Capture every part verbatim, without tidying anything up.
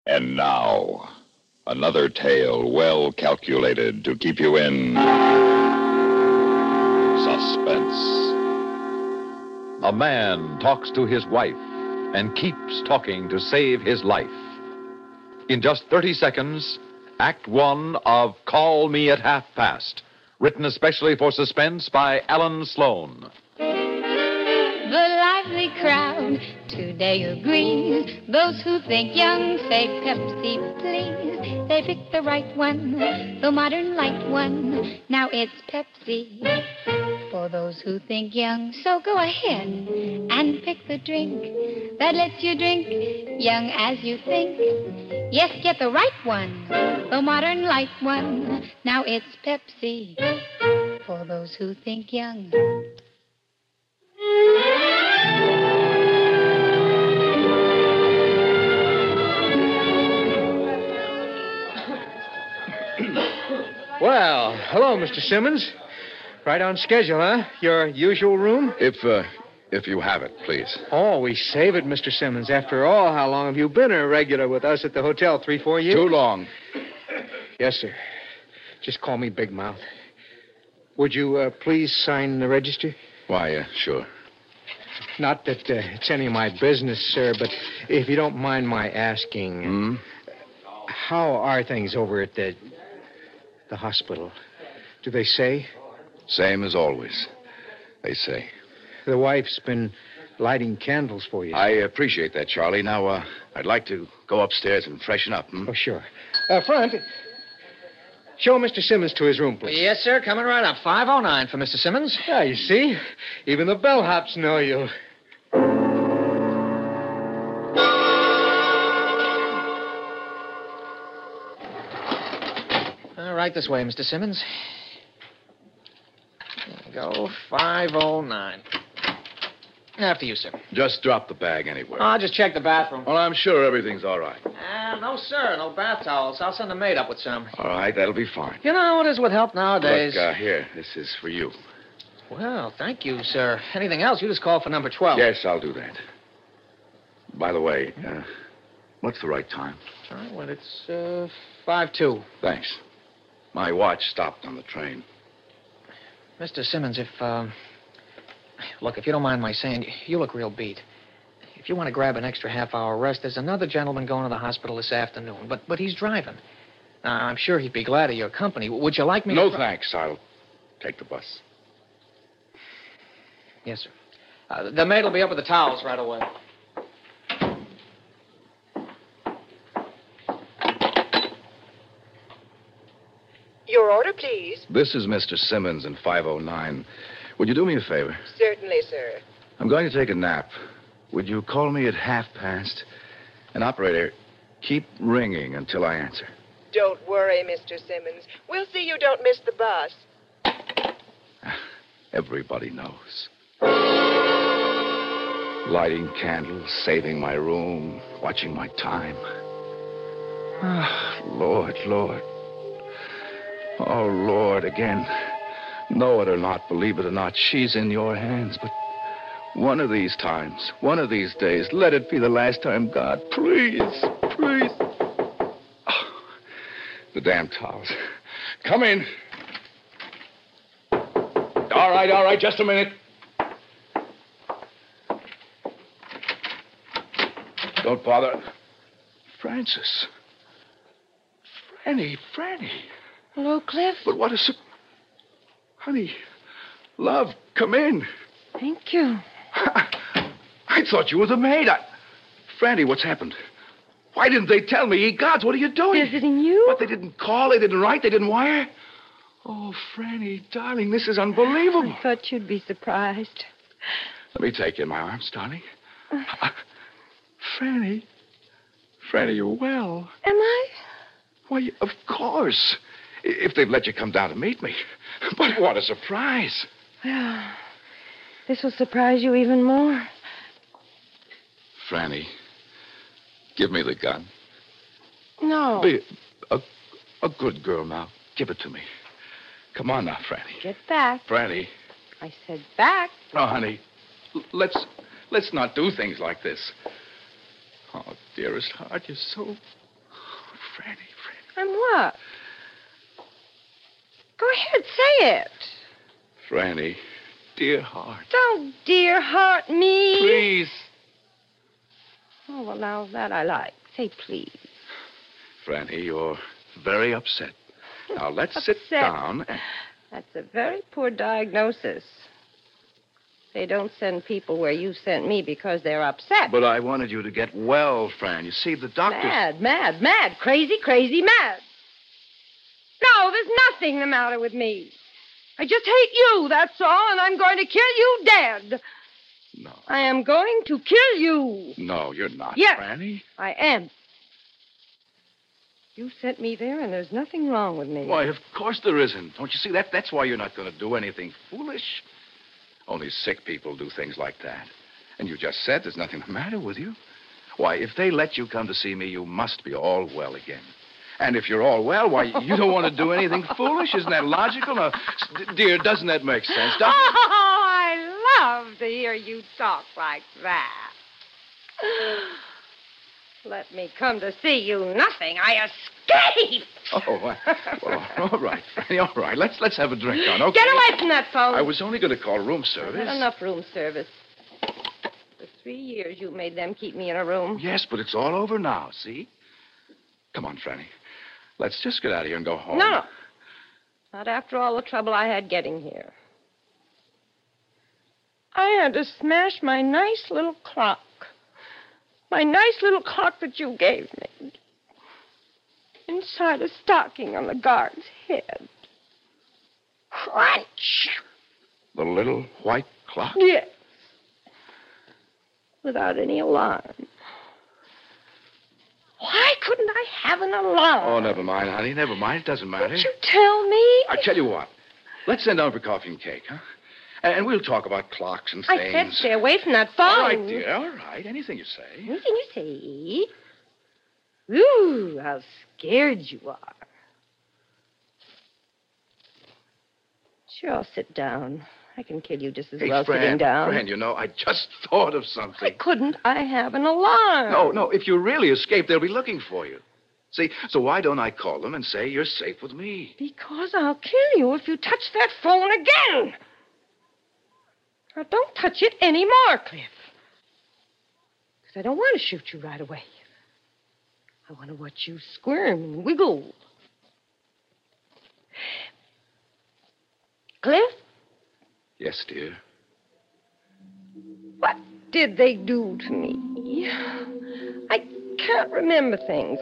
And now, another tale well calculated to keep you in suspense. A man talks to his wife and keeps talking to save his life. In just thirty seconds, Act One of Call Me at Half Past, written especially for Suspense by Alan Sloan. The lively crowd today agrees. Those who think young say Pepsi, please. They pick the right one, the modern light one. Now it's Pepsi for those who think young. So go ahead and pick the drink that lets you drink young as you think. Yes, get the right one, the modern light one. Now it's Pepsi for those who think young. Well, hello, Mister Simmons. Right on schedule, huh? Your usual room? If, uh, if you have it, please. Oh, we save it, Mister Simmons. After all, how long have you been a regular with us at the hotel? Three, four years? Too long. Yes, sir. Just call me Big Mouth. Would you uh, please sign the register? Why, uh, sure. Not that uh, it's any of my business, sir, but if you don't mind my asking, Hmm? how are things over at the the hospital? Do they say? Same as always, they say. The wife's been lighting candles for you. I appreciate that, Charlie. Now, uh, I'd like to go upstairs and freshen up. Hmm? Oh, sure. Uh, front, show Mister Simmons to his room, please. Yes, sir. Coming right up. five oh nine for Mister Simmons. Yeah, you see? Even the bellhops know you. All right, this way, Mister Simmons. There you go. five oh nine. After you, sir. Just drop the bag anywhere. Oh, I'll just check the bathroom. Well, I'm sure everything's all right. Uh, no, sir. No bath towels. I'll send the maid up with some. All right, that'll be fine. You know how it is with help nowadays. Look, uh, here, this is for you. Well, thank you, sir. Anything else, you just call for number twelve. Yes, I'll do that. By the way, uh, what's the right time? All right, well, it's uh, five two. Thanks. My watch stopped on the train. Mister Simmons, if, um... Look, if you don't mind my saying, you look real beat. If you want to grab an extra half-hour rest, there's another gentleman going to the hospital this afternoon, but but he's driving. Uh, I'm sure he'd be glad of your company. Would you like me No, to... thanks. I'll take the bus. Yes, sir. Uh, the maid will be up with the towels right away. Your order, please. This is Mister Simmons in five oh nine. Would you do me a favor? Certainly, sir. I'm going to take a nap. Would you call me at half past? And operator, keep ringing until I answer. Don't worry, Mister Simmons. We'll see you don't miss the bus. Everybody knows. Lighting candles, saving my room, watching my time. Ah, Lord, Lord. Oh, Lord, again. Know it or not, believe it or not, she's in your hands. But one of these times, one of these days, let it be the last time, God. Please, please. Oh, the damn towels. Come in. All right, all right, just a minute. Don't bother. Francis. Franny, Franny. Hello, Cliff. But what a... Su- Honey, love, come in. Thank you. I thought you were the maid. I... Franny, what's happened? Why didn't they tell me? Ye gods, what are you doing? Visiting you? But they didn't call, they didn't write, they didn't wire. Oh, Franny, darling, this is unbelievable. I thought you'd be surprised. Let me take you in my arms, darling. Uh, Franny, Franny, you're well. Am I? Why, of course. If they've let you come down to meet me. But what a surprise. Well, this will surprise you even more. Franny, give me the gun. No. Be a, a good girl now. Give it to me. Come on now, Franny. Get back. Franny. I said back. Oh, honey, l- let's let's not do things like this. Oh, dearest heart, you're so Franny, Franny. I'm what? Go ahead, say it. Franny, dear heart. Don't dear heart me. Please. Oh, well, now that I like. Say please. Franny, you're very upset. Now, let's Upset. sit down and... That's a very poor diagnosis. They don't send people where you sent me because they're upset. But I wanted you to get well, Fran. You see, the doctor... Mad, mad, mad, crazy, crazy, mad. No, there's nothing the matter with me. I just hate you, that's all, and I'm going to kill you dead. No. I am going to kill you. No, you're not, Yes. Franny. I am. You sent me there, and there's nothing wrong with me. Why, of course there isn't. Don't you see? That, that's why you're not going to do anything foolish. Only sick people do things like that. And you just said there's nothing the matter with you. Why, if they let you come to see me, you must be all well again. And if you're all well, why, you don't want to do anything foolish? Isn't that logical? Now, d- dear, doesn't that make sense? Doesn't it? Oh, I love to hear you talk like that. Let me come to see you nothing. I escape. Oh, well, well, all right, Franny, all right. Let's let's have a drink on, okay? Get away from that phone. I was only going to call room service. Not enough room service. For three years, you made them keep me in a room. Yes, but it's all over now, see? Come on, Franny. Let's just get out of here and go home. No, no. Not after all the trouble I had getting here. I had to smash my nice little clock. My nice little clock that you gave me. Inside a stocking on the guard's head. Crunch! The little white clock? Yes. Without any alarm. Why couldn't I have an alarm? Oh, never mind, honey. Never mind. It doesn't matter. Did you tell me? I tell you what. Let's send down for coffee and cake, huh? And we'll talk about clocks and things. I said stay away from that phone. All right, dear. All right. Anything you say. Anything you say. Ooh, how scared you are. Sure, I'll sit down. I can kill you just as Hey, well Fran, sitting down. Fran, you know, I just thought of Why something. couldn't I have an alarm? No, no. If you really escape, they'll be looking for you. See, so why don't I call them and say you're safe with me? Because I'll kill you if you touch that phone again. Now, don't touch it anymore, Cliff. Because I don't want to shoot you right away. I want to watch you squirm and wiggle. Cliff, Yes, dear. what did they do to me? I can't remember things.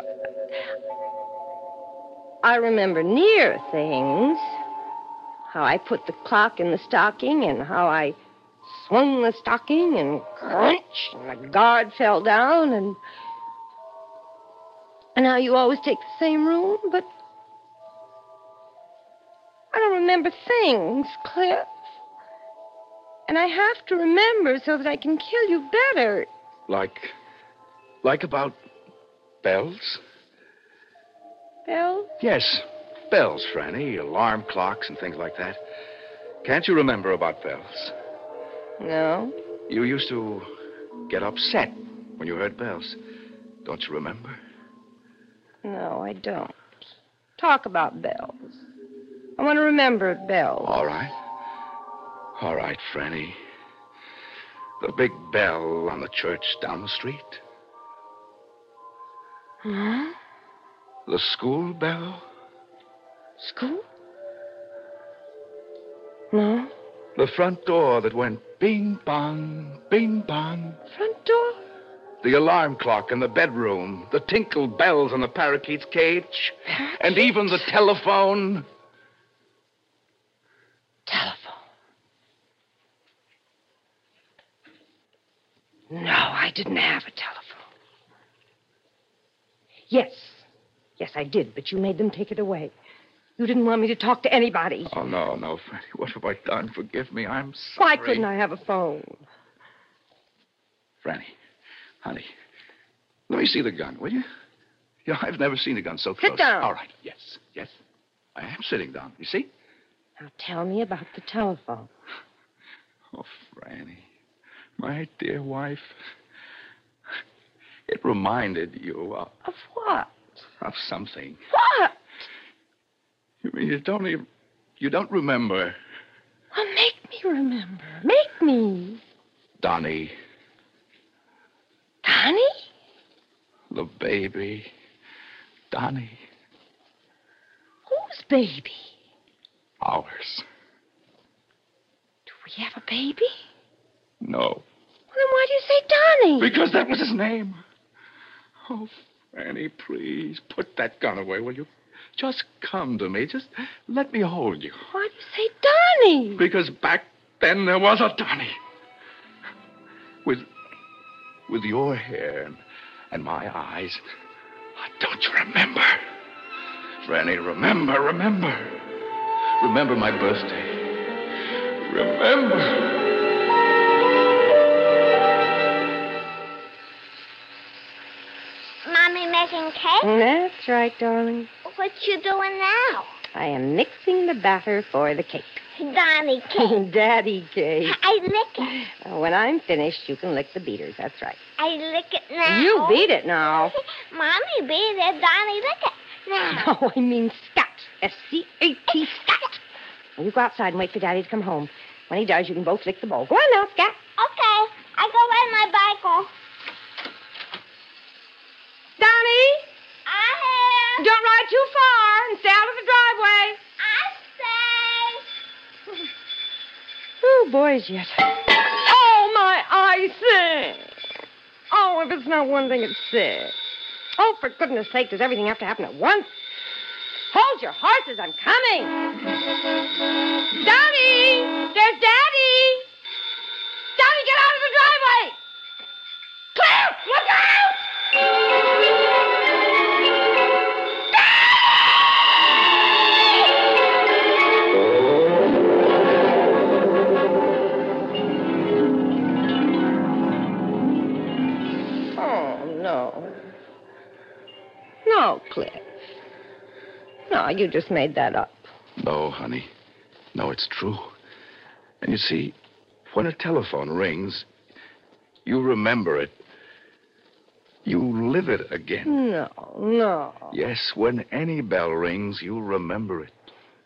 I remember near things. How I put the clock in the stocking and how I swung the stocking and crunch, and the guard fell down, and and how you always take the same room, but I don't remember things, Cliff. And I have to remember so that I can kill you better. Like, like about bells? Bill? Yes, bells, Franny. Alarm clocks and things like that. Can't you remember about bells? No. You used to get upset when you heard bells. Don't you remember? No, I don't. Talk about bells. I want to remember bells. All right. All right, Franny. The big bell on the church down the street. Huh? The school bell. School? No. The front door that went bing bong, bing bong. Front door? The alarm clock in the bedroom. The tinkle bells on the parakeet's cage. And even the telephone. Telephone. No, I didn't have a telephone. Yes. Yes, I did, but you made them take it away. You didn't want me to talk to anybody. Oh, no, no, Franny. What have I done? Forgive me. I'm sorry. Why couldn't I have a phone? Franny, honey, let me see the gun, will you? Yeah, I've never seen a gun so close. Sit down. All right, yes, yes. I am sitting down. You see? Now tell me about the telephone. Oh, Franny, my dear wife. It reminded you of... Of what? Of something. What? You mean you don't even... You don't remember. Well, make me remember. Make me. Donnie. Donnie? The baby. Donnie. Whose baby? Ours. Do we have a baby? No. Well, then why do you say Donnie? Because that was his name. Oh, Fanny, please, put that gun away, will you? Just come to me. Just let me hold you. Why do you say Donnie? Because back then there was a Donnie. With, with your hair and, and my eyes. Don't you remember? Franny, remember, remember. Remember my birthday. Remember. Mommy making cake? That's right, darling. What you doing now? I am mixing the batter for the cake. Donnie cake. Daddy cake. I lick it. Uh, when I'm finished, you can lick the beaters. That's right. I lick it now. You beat it now. Mommy beat it. Donnie lick it now. No, I mean scat. S C A T, scat. Well, you go outside and wait for Daddy to come home. When he does, you can both lick the bowl. Go on now, scat. Okay. I go ride my bicycle. Donnie, I have. don't ride too far and stay out of the driveway. I say. Oh, boys, yet. Oh, my icing. Oh, if it's not one thing, it's six. Oh, for goodness sake, does everything have to happen at once? Hold your horses, I'm coming. Donnie, there's Daddy. Donnie, get out of the driveway. Cliff, look out! No, Cliff. No, you just made that up. No, honey. No, it's true. And you see, when a telephone rings, you remember it. You live it again. No, no. Yes, when any bell rings, you remember it.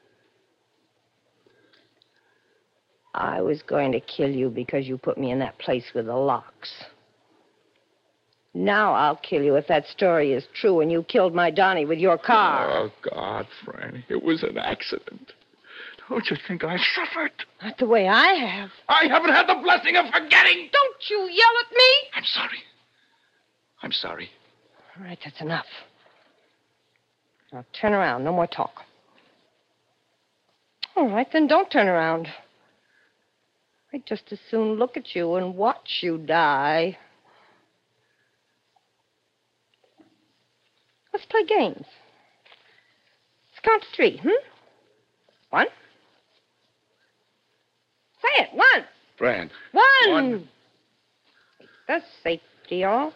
I was going to kill you because you put me in that place with the locks. Now I'll kill you if that story is true and you killed my Donnie with your car. Oh, God, Franny, it was an accident. Don't you think I suffered? Not the way I have. I haven't had the blessing of forgetting. Don't you yell at me. I'm sorry. I'm sorry. All right, that's enough. Now turn around. No more talk. All right, then don't turn around. I'd just as soon look at you and watch you die. Let's play games. Let's count to three, hmm? One. Say it, one. Fran. One. One. Take the safety off.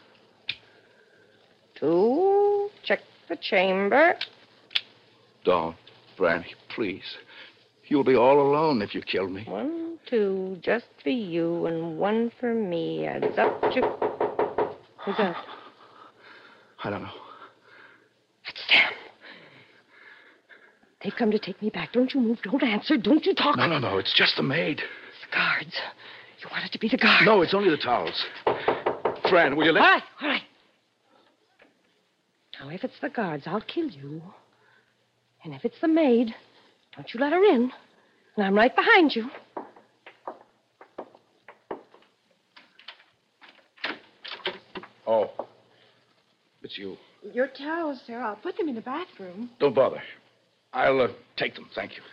Two. Check the chamber. Don't, Franny, please. You'll be all alone if you kill me. One, two, just for you, and one for me. Adds up to... Who's that? I don't know. That's them. They've come to take me back. Don't you move. Don't answer. Don't you talk. No, no, no. It's just the maid. It's the guards. You want it to be the guards. No, it's only the towels. Fran, will you let... All right, all right. Now, if it's the guards, I'll kill you. And if it's the maid, don't you let her in. And I'm right behind you. Oh. It's you. Your towels, sir. I'll put them in the bathroom. Don't bother. I'll uh, take them, thank you.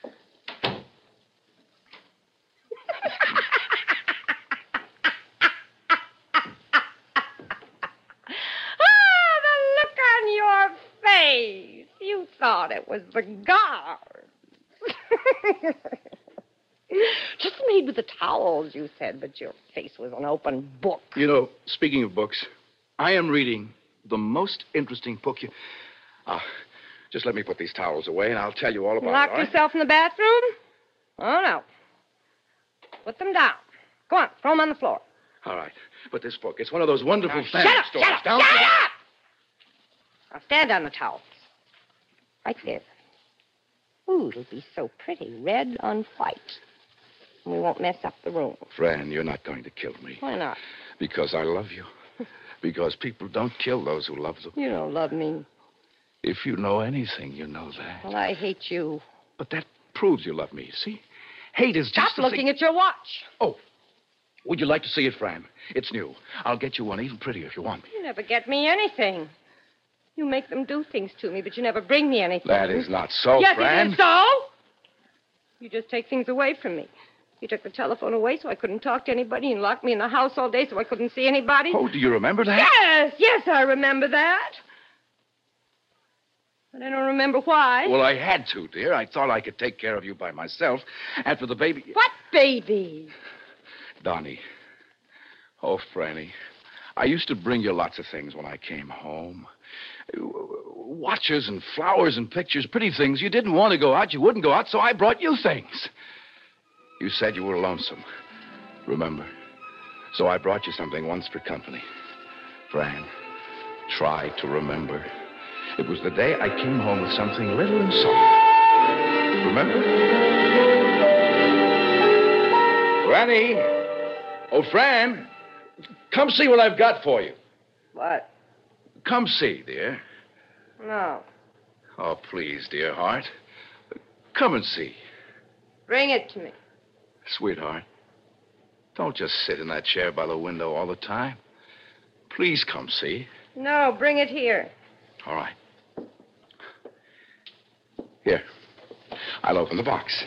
Ah, the look on your face. You thought it was the guards. Just the maid with the towels, you said, but your face was an open book. You know, speaking of books, I am reading the most interesting book you... Ah, just let me put these towels away, and I'll tell you all about You locked it, all right? yourself in the bathroom? Oh, no. Put them down. Go on, throw them on the floor. All right. But this book, it's one of those wonderful Now, family shut up, stories. shut up, Down shut to the- up! Now stand on the towels. Right there. Ooh, it'll be so pretty. Red on white. And we won't mess up the room. Fran, you're not going to kill me. Why not? Because I love you. Because people don't kill those who love them. You don't love me. If you know anything, you know that. Well, I hate you. But that proves you love me, see? Hate is Stop just the looking thing... at your watch. Oh, would you like to see it, Fran? It's new. I'll get you one even prettier if you want me. You never get me anything. You make them do things to me, but you never bring me anything. That is not so, yes, Fran. Yes, it is so. You just take things away from me. You took the telephone away so I couldn't talk to anybody and locked me in the house all day so I couldn't see anybody. Oh, do you remember that? Yes, yes, I remember that. But I don't remember why. Well, I had to, dear. I thought I could take care of you by myself after the baby... What baby? Donnie. Oh, Franny. I used to bring you lots of things when I came home. Watches and flowers and pictures, pretty things. You didn't want to go out. You wouldn't go out, so I brought you things. You said you were lonesome. Remember? So I brought you something once for company. Fran, try to remember. It was the day I came home with something little and soft. Remember? Franny! Oh, Fran! Come see what I've got for you. What? Come see, dear. No. Oh, please, dear heart. Come and see. Bring it to me. Sweetheart, don't just sit in that chair by the window all the time. Please come see. No, bring it here. All right. Here. I'll open the box.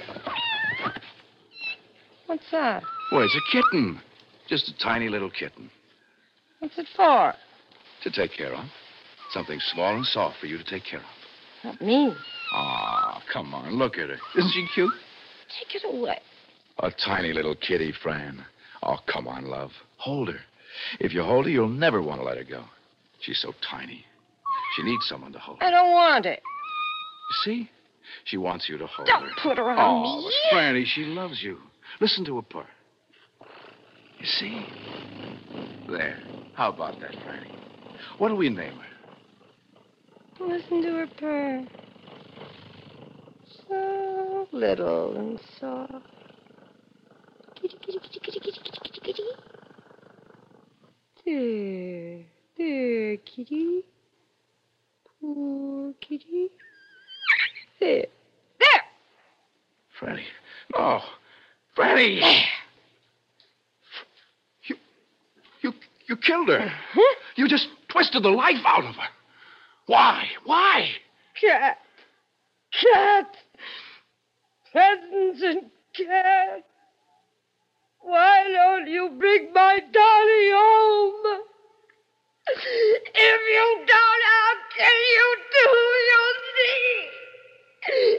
What's that? Well, it's a kitten. Just a tiny little kitten. What's it for? To take care of. Something small and soft for you to take care of. Not me. Ah, come on, look at her. Isn't she cute? Take it away. A tiny little kitty, Fran. Oh, come on, love. Hold her. If you hold her, you'll never want to let her go. She's so tiny. She needs someone to hold her. I don't want it. You see? She wants you to hold Don't her. Don't put her on oh, me. Oh, Franny, she loves you. Listen to her purr. You see? There. How about that, Franny? What'll we name her? Listen to her purr. So little and soft. Kitty, kitty, kitty, kitty, kitty, kitty, kitty, kitty. There. There, kitty. Poor kitty. There. There! Franny. No. Franny! There. You, you, you killed her. Huh? You just twisted the life out of her. Why? Why? Cat. Cat. Presents and cat. Why don't you bring my Dolly home? If you don't, how can you do? You'll see.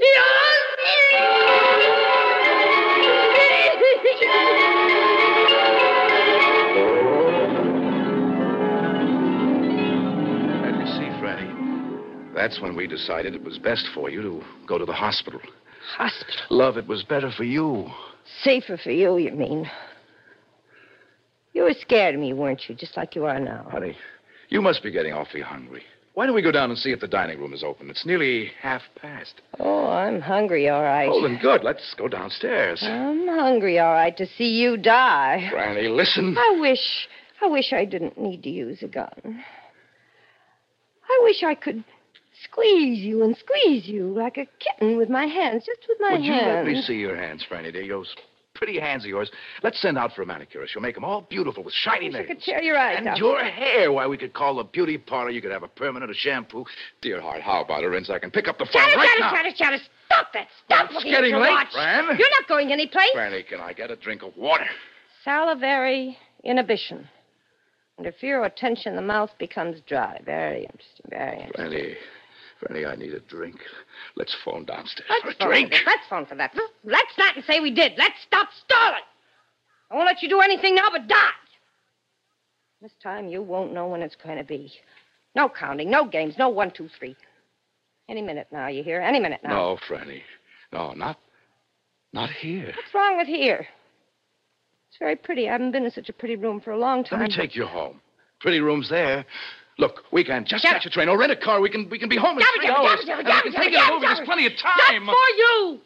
And you see, Franny, that's when we decided it was best for you to go to the hospital. Hospital? Love, it was better for you. Safer for you, you mean. You were scared of me, weren't you? Just like you are now. Honey, you must be getting awfully hungry. Why don't we go down and see if the dining room is open? It's nearly half past. Oh, I'm hungry, all right. Oh, then good. Let's go downstairs. I'm hungry, all right, to see you die. Franny, listen. I wish, I wish I didn't need to use a gun. I wish I could squeeze you and squeeze you like a kitten with my hands, just with my Would hands. you let me see your hands, Franny, dear? Those pretty hands of yours. Let's send out for a manicurist. She'll make them all beautiful with shiny I nails. could tear your eyes and out. your hair. Why, we could call the beauty parlor. You could have a permanent, a shampoo. Dear heart, how about a rinse? I can pick up the phone Chatter, right chatter, now. chatter, chatter. Stop that. Stop It's looking getting at your late, watch. Fran. You're not going anyplace. Franny, can I get a drink of water? Salivary inhibition. Under fear or tension, the mouth becomes dry. Very interesting, very interesting. Franny, Franny, I need a drink. Let's phone downstairs Let's for a phone drink. For this. Let's phone for that. Let's not and say we did. Let's stop stalling. I won't let you do anything now but dodge. This time you won't know when it's going to be. No counting, no games, no one, two, three. Any minute now, you hear? Any minute now. No, Franny. No, not, not here. What's wrong with here? It's very pretty. I haven't been in such a pretty room for a long time. Let me take you home. Pretty room's there. Look, we can just Get catch a train or rent a car. We can we can be home in Jabba, three jabba, hours. jabba, and jabba, we can jabba, take it a jabba, movie. There's jabba. plenty of Not time. for you!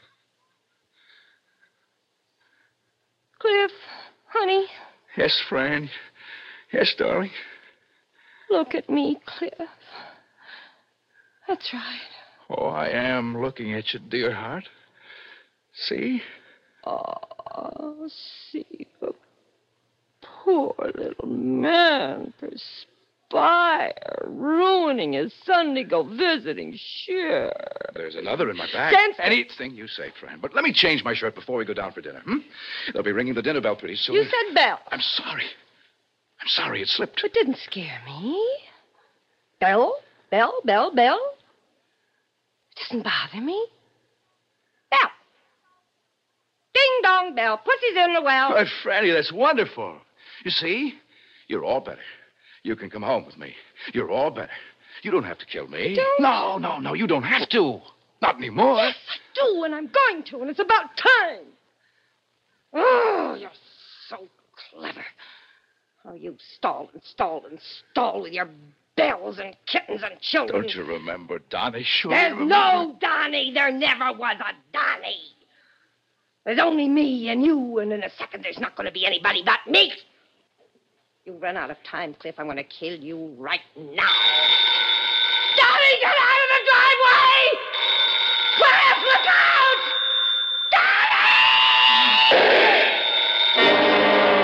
Cliff, honey, Yes, Fran. Yes, darling. look at me, Cliff. That's right. Oh, I am looking at you, dear heart. See? Oh, see the poor little man perspire, ruining his Sunday go visiting. Sure. There's another in my bag. Sense- Anything you say, Fran. But let me change my shirt before we go down for dinner, hmm? They'll be ringing the dinner bell pretty soon. You said bell. I'm sorry. I'm sorry it slipped. It didn't scare me. Bell, bell, bell, bell. It doesn't bother me. Bell. Ding dong bell. Pussy's in the well. But, Franny, that's wonderful. You see? You're all better. You can come home with me. You're all better. You don't have to kill me. Don't. No, no, no, you don't have to. Not anymore. Yes, I do, and I'm going to, and it's about time. Oh, you're so clever. Oh, you stalled and stalled and stalled with your bells and kittens and children. Don't you remember, Donnie? Sure. There's remember. no Donnie. There never was a Donnie. There's only me and you, and in a second there's not going to be anybody but me. You run out of time, Cliff. I'm going to kill you right now. Donnie, get out of the driveway! Cliff, look out! Donnie!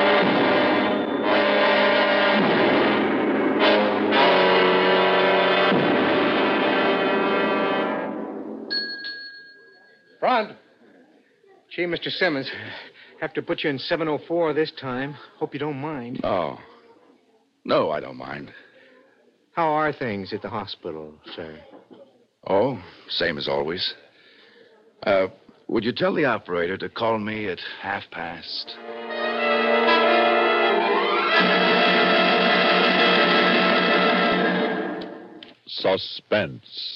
Front. Gee, Mister Simmons, have to put you in seven oh four this time. Hope you don't mind. Oh. No, I don't mind. How are things at the hospital, sir? Oh, same as always. Uh, would you tell the operator to call me at half past? Suspense.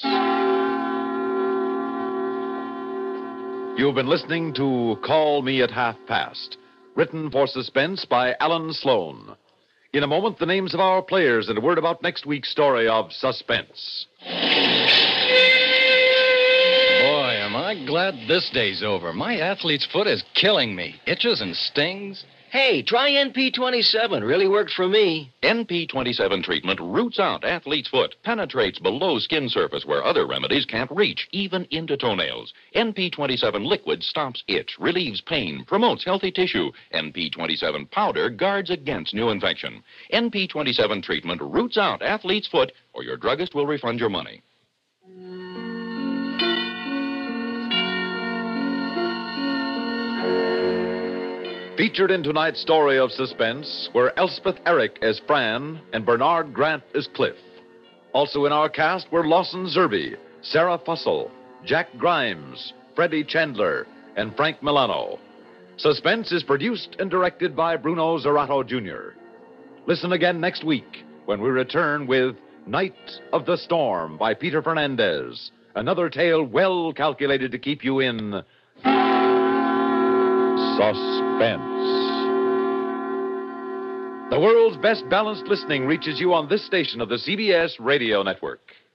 You've been listening to Call Me at Half Past, written for Suspense by Alan Sloan. In a moment, the names of our players and a word about next week's story of Suspense. Boy, am I glad this day's over. My athlete's foot is killing me. Itches and stings. Hey, try N P twenty-seven. Really worked for me. N P twenty-seven treatment roots out athlete's foot, penetrates below skin surface where other remedies can't reach, even into toenails. N P twenty-seven liquid stops itch, relieves pain, promotes healthy tissue. N P twenty-seven powder guards against new infection. N P twenty-seven treatment roots out athlete's foot, or your druggist will refund your money. Featured in tonight's story of Suspense were Elspeth Eric as Fran and Bernard Grant as Cliff. Also in our cast were Lawson Zerby, Sarah Fussell, Jack Grimes, Freddie Chandler, and Frank Milano. Suspense is produced and directed by Bruno Zerato Junior Listen again next week when we return with Night of the Storm by Peter Fernandez, another tale well calculated to keep you in suspense. The world's best balanced listening reaches you on this station of the C B S Radio Network.